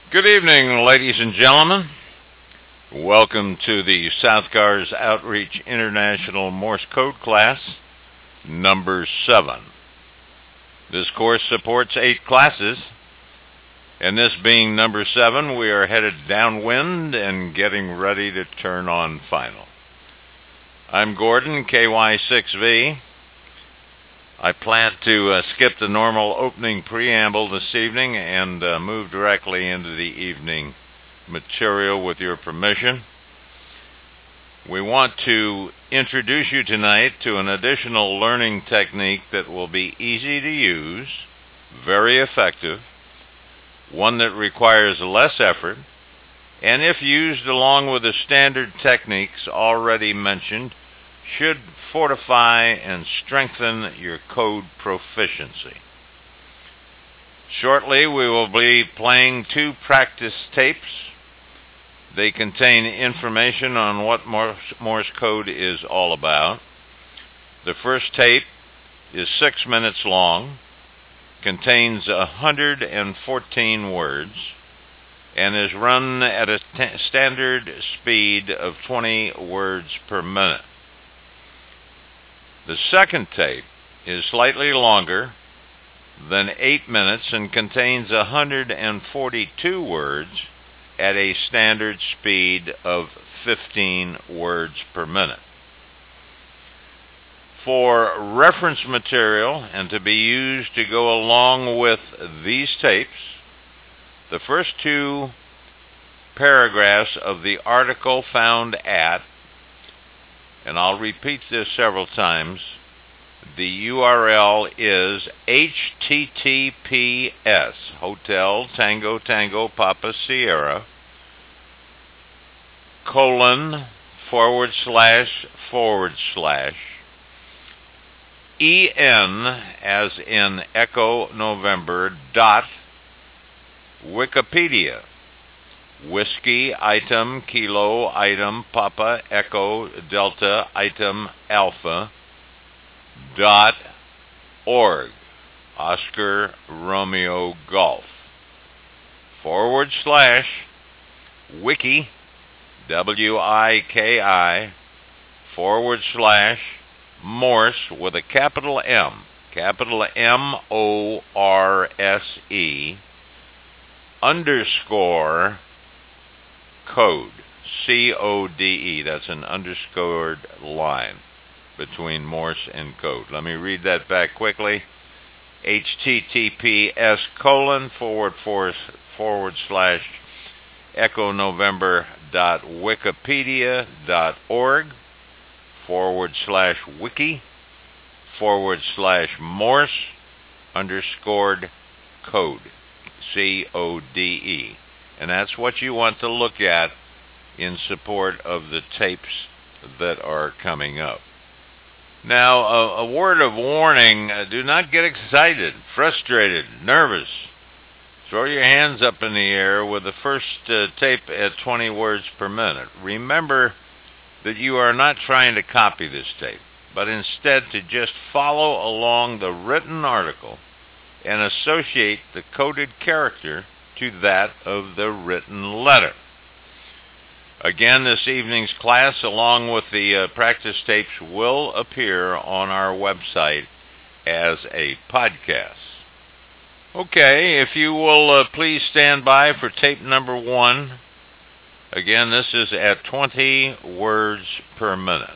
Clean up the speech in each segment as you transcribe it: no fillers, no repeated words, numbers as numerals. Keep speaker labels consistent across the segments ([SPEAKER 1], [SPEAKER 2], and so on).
[SPEAKER 1] Good evening, ladies and gentlemen. Welcome to the Southcars Outreach International Morse Code class, number 7. This course supports 8 classes, and this being number 7, we are headed downwind and getting ready to turn on final. I'm Gordon, KY6V. I plan to skip the normal opening preamble this evening and move directly into the evening material with your permission. We want to introduce you tonight to an additional learning technique that will be easy to use, very effective, one that requires less effort, and if used along with the standard techniques already mentioned, should fortify and strengthen your code proficiency. Shortly, we will be playing 2 practice tapes. They contain information on what Morse code is all about. The first tape is 6 minutes long, contains 114 words, and is run at a standard speed of 20 words per minute. The second tape is slightly longer than 8 minutes and contains 142 words at a standard speed of 15 words per minute. For reference material and to be used to go along with these tapes, the first 2 paragraphs of the article found at, and I'll repeat this several times, the URL is https Hotel Tango Tango Papa Sierra / en as in Echo November .wikipedia Whiskey item kilo item Papa Echo Delta item Alpha .org Oscar Romeo Golf / wiki WIKI / Morse with a capital M, capital MORSE _ code, CODE. That's an underscored line between Morse and code. Let me read that back quickly. https / Echo November .wikipedia.org / wiki Morse underscored code, CODE. And that's what you want to look at in support of the tapes that are coming up. Now, a word of warning, do not get excited, frustrated, nervous. Throw your hands up in the air with the first tape at 20 words per minute. Remember that you are not trying to copy this tape, but instead to just follow along the written article and associate the coded character to that of the written letter. Again, this evening's class, along with the practice tapes, will appear on our website as a podcast. Okay, if you will please stand by for tape number 1. Again, this is at 20 words per minute.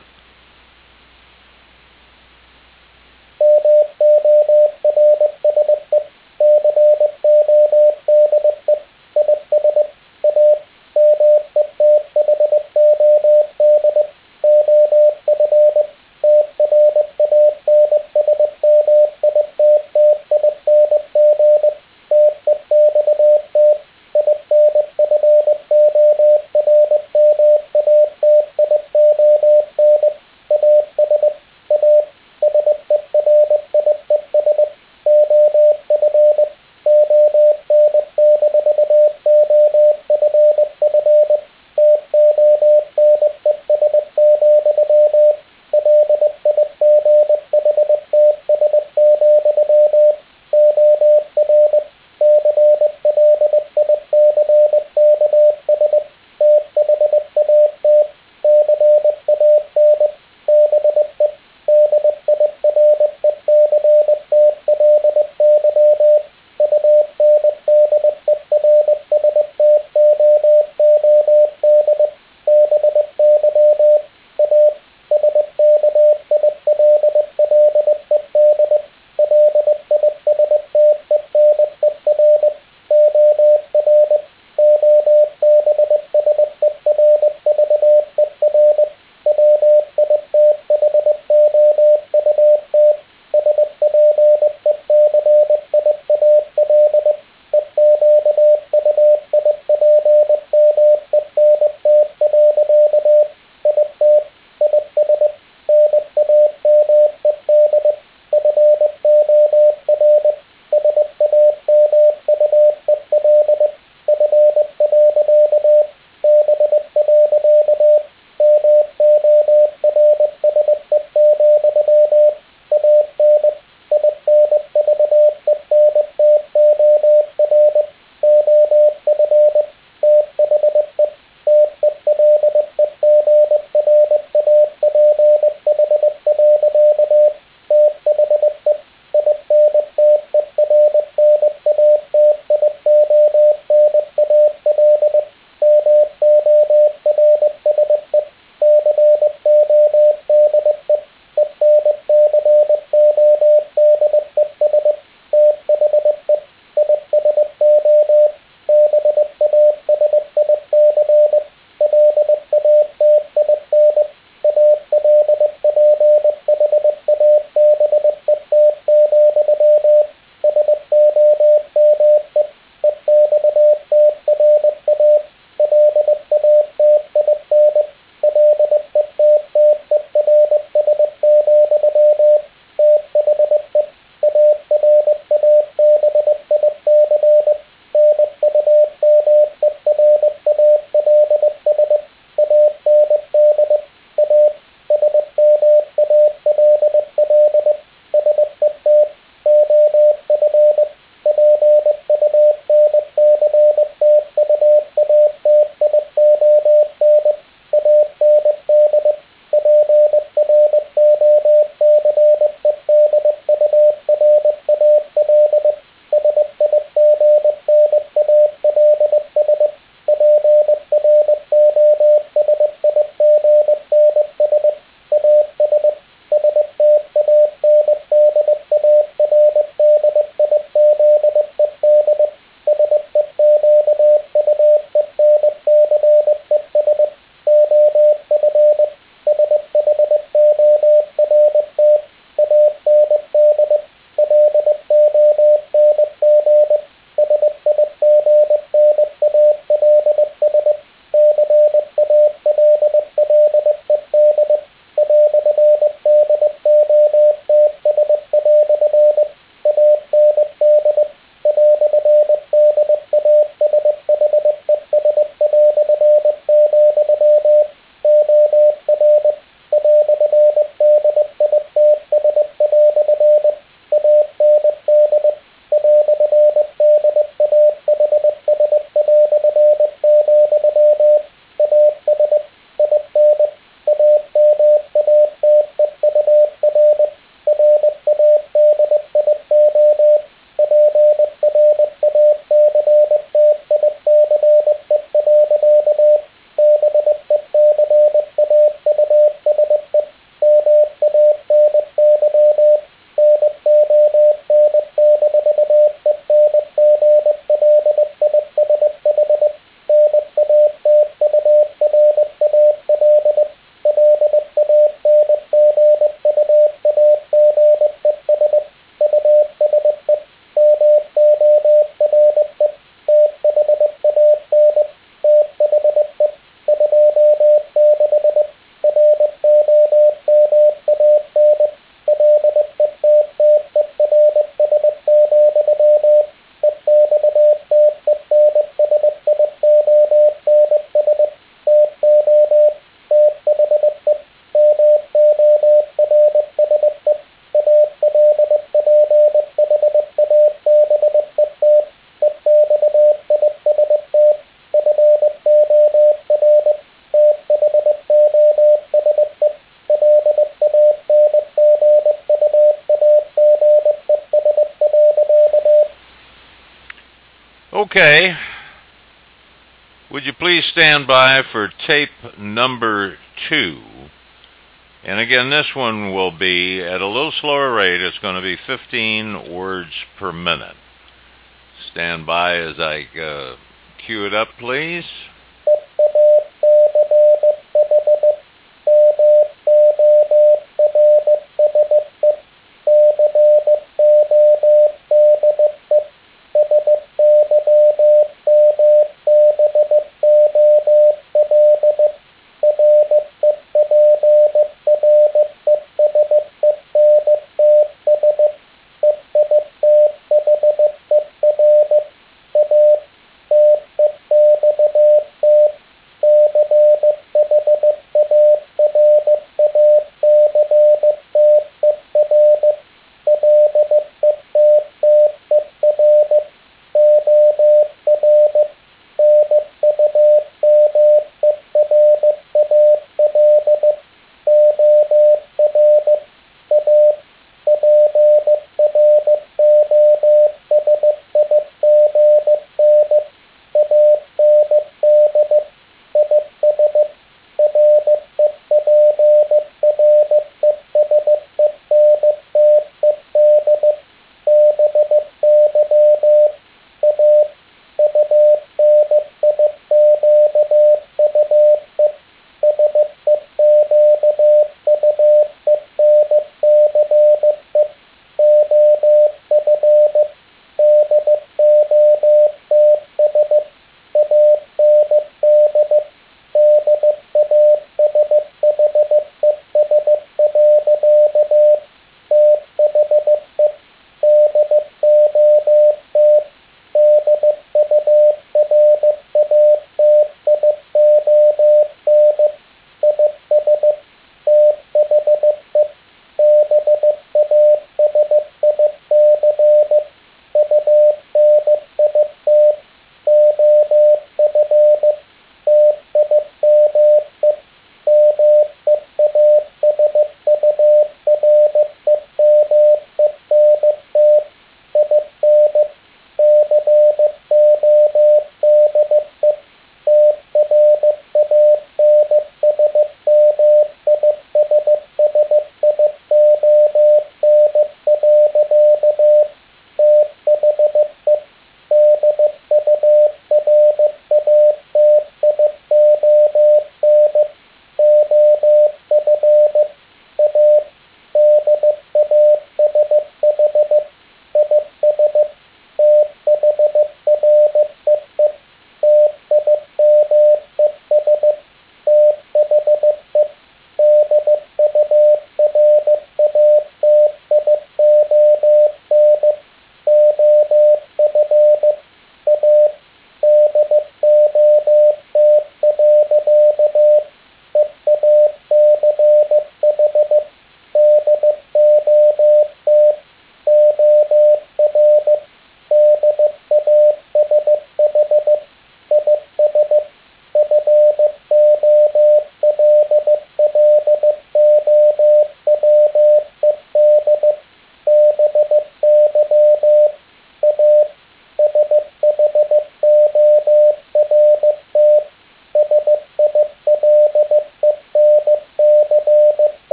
[SPEAKER 1] Okay, would you please stand by for tape number 2? And again, this one will be at a little slower rate. It's going to be 15 words per minute. Stand by as I cue it up, please.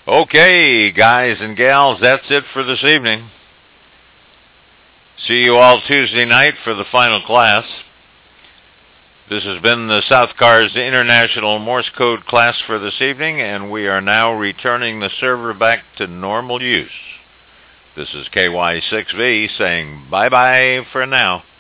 [SPEAKER 1] Okay, guys and gals, that's it for this evening. See you all Tuesday night for the final class. This has been the South Cars International Morse Code class for this evening, and we are now returning the server back to normal use. This is KY6V saying bye-bye for now.